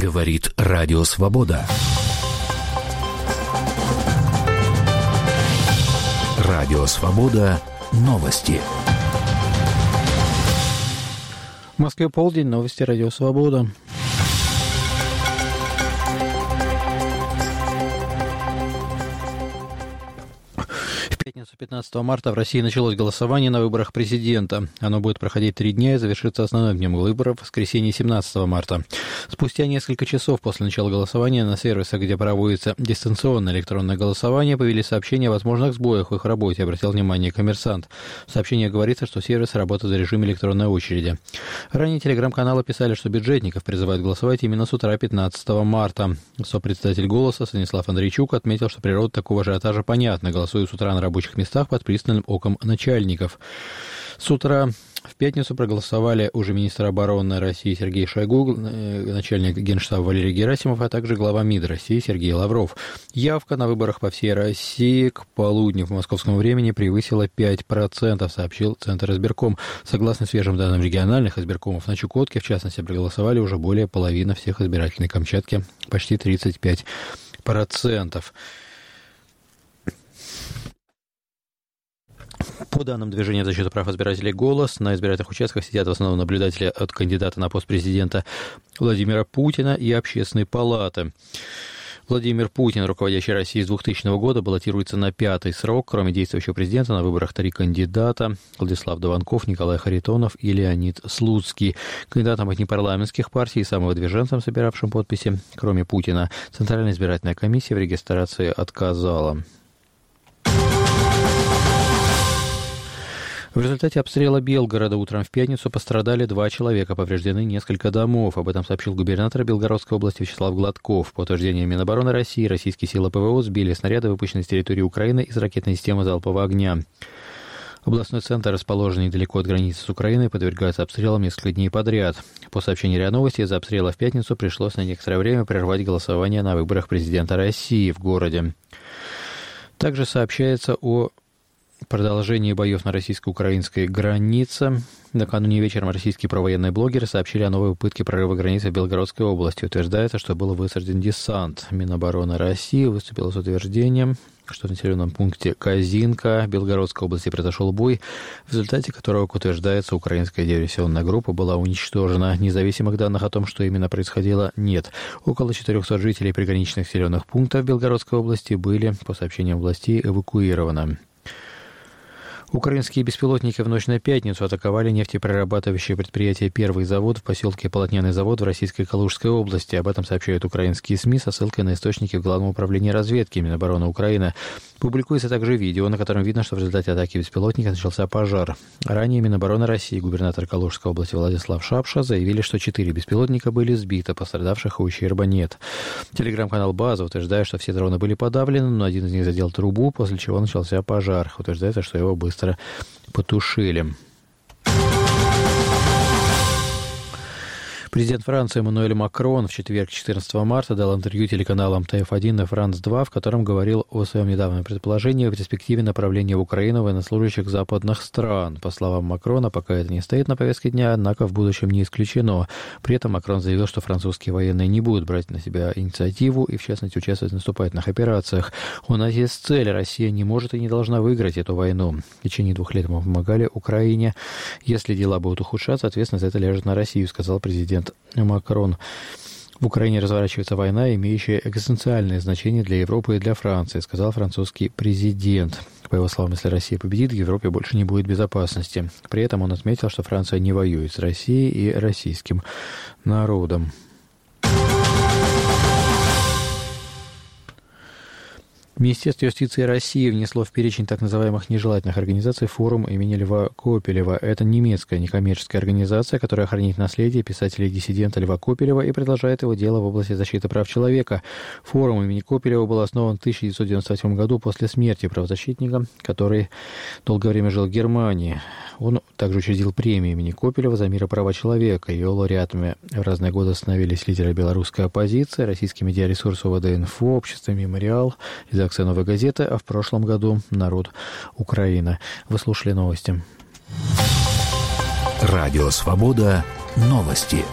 Говорит Радио Свобода. Радио Свобода. Новости. В Москве полдень. Новости Радио Свобода. В пятницу 15 марта в России началось голосование на выборах президента. Оно будет проходить 3 дня и завершится основным днем выборов в воскресенье 17 марта. Спустя несколько часов после начала голосования на сервисах, где проводится дистанционное электронное голосование, появились сообщения о возможных сбоях в их работе, обратил внимание «Коммерсант». В сообщении говорится, что сервис работает в режиме электронной очереди. Ранее телеграм-каналы писали, что бюджетников призывают голосовать именно с утра 15 марта. Сопредседатель «Голоса» Станислав Андрейчук отметил, что природа такого ажиотажа понятна. Голосуют с утра на рабочих местах под пристальным оком начальников. С утра в пятницу проголосовали уже министр обороны России Сергей Шойгу, начальник Генштаба Валерий Герасимов, а также глава МИД России Сергей Лавров. Явка на выборах по всей России к полудню по московскому времени превысила 5%, сообщил Центр избирком. Согласно свежим данным региональных избиркомов, на Чукотке, в частности, проголосовали уже более половины всех избирателей, Камчатки почти 35%. По данным Движения защиты прав избирателей «Голос», на избирательных участках сидят в основном наблюдатели от кандидата на пост президента Владимира Путина и Общественной палаты. Владимир Путин, руководящий Россией с 2000 года, баллотируется на 5-й срок. Кроме действующего президента, на выборах 3 кандидата: Владислав Дованков, Николай Харитонов и Леонид Слуцкий. Кандидатам от непарламентских партий и самовыдвиженцам, собиравшим подписи, кроме Путина, Центральная избирательная комиссия в регистрации отказала. В результате обстрела Белгорода утром в пятницу пострадали 2 человека, повреждены несколько домов. Об этом сообщил губернатор Белгородской области Вячеслав Гладков. По утверждениям Минобороны России, российские силы ПВО сбили снаряды, выпущенные с территории Украины из ракетной системы залпового огня. Областной центр, расположенный недалеко от границы с Украиной, подвергается обстрелам несколько дней подряд. По сообщению РИА Новости, из-за обстрела в пятницу пришлось на некоторое время прервать голосование на выборах президента России в городе. Также сообщается о продолжение боев на российско-украинской границе. Накануне вечером российские провоенные блогеры сообщили о новой попытке прорыва границы в Белгородской области. Утверждается, что был высажен десант. Минобороны России выступила с утверждением, что в населенном пункте Казинка Белгородской области произошел бой, в результате которого, как утверждается, украинская диверсионная группа была уничтожена. Независимых данных о том, что именно происходило, нет. Около 400 жителей приграничных населенных пунктов Белгородской области были, по сообщениям властей, эвакуированы. Украинские беспилотники в ночь на пятницу атаковали нефтеперерабатывающее предприятие «Первый завод» в поселке Полотняный завод в российской Калужской области. Об этом сообщают украинские СМИ со ссылкой на источники в Главном управлении разведки Минобороны Украины. Публикуется также видео, на котором видно, что в результате атаки беспилотника начался пожар. Ранее Минобороны России, губернатор Калужской области Владислав Шапша заявили, что 4 беспилотника были сбиты, пострадавших и ущерба нет. Телеграм-канал «База» утверждает, что все дроны были подавлены, но один из них задел трубу, после чего начался пожар. Утверждается, что его быстро потушили. Президент Франции Эммануэль Макрон в четверг, 14 марта, дал интервью телеканалам ТФ1 и Франс-2, в котором говорил о своем недавнем предположении о перспективе направления в Украину военнослужащих западных стран. По словам Макрона, пока это не стоит на повестке дня, однако в будущем не исключено. При этом Макрон заявил, что французские военные не будут брать на себя инициативу и, в частности, участвовать в наступательных операциях. У нас есть цель. Россия не может и не должна выиграть эту войну. В течение 2 лет мы помогали Украине. Если дела будут ухудшаться, ответственность за это ляжет на Россию, сказал президент Макрон. В Украине разворачивается война, имеющая экзистенциальное значение для Европы и для Франции, сказал французский президент. По его словам, если Россия победит, в Европе больше не будет безопасности. При этом он отметил, что Франция не воюет с Россией и российским народом. Министерство юстиции России внесло в перечень так называемых нежелательных организаций форум имени Льва Копелева. Это немецкая некоммерческая организация, которая хранит наследие писателя и диссидента Льва Копелева и продолжает его дело в области защиты прав человека. Форум имени Копелева был основан в 1998 году после смерти правозащитника, который долгое время жил в Германии. Он также учредил премию имени Копелева за мир и права человека. Ее лауреатами в разные годы становились лидеры белорусской оппозиции, российский медиаресурс ОВД-Инфо, общество «Мемориал», редакция «Новой газеты», а в прошлом году «Народ Украины». Вы слушали новости. Радио «Свобода». Новости.